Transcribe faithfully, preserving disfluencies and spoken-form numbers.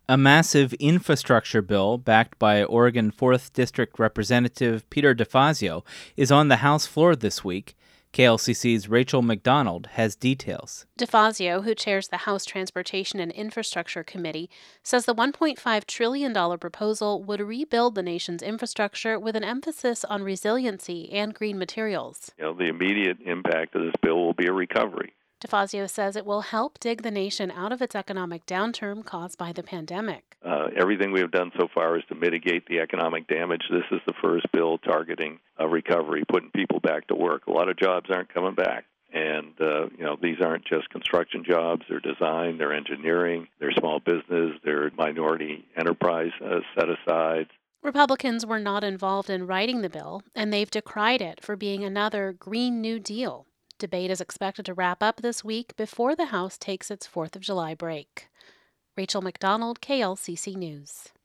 A massive infrastructure bill backed by Oregon fourth District Representative Peter DeFazio is on the House floor this week. K L C C's Rachel McDonald has details. DeFazio, who chairs the House Transportation and Infrastructure Committee, says the one point five trillion dollars proposal would rebuild the nation's infrastructure with an emphasis on resiliency and green materials. You know, the immediate impact of this bill will be a recovery. DeFazio says it will help dig the nation out of its economic downturn caused by the pandemic. Uh, everything we have done so far is to mitigate the economic damage. This is the first bill targeting a recovery, putting people back to work. A lot of jobs aren't coming back. And, uh, you know, these aren't just construction jobs. They're design, they're engineering, they're small business, they're minority enterprise uh, set-asides. Republicans were not involved in writing the bill, and they've decried it for being another Green New Deal. Debate is expected to wrap up this week before the House takes its fourth of July break. Rachel McDonald, K L C C News.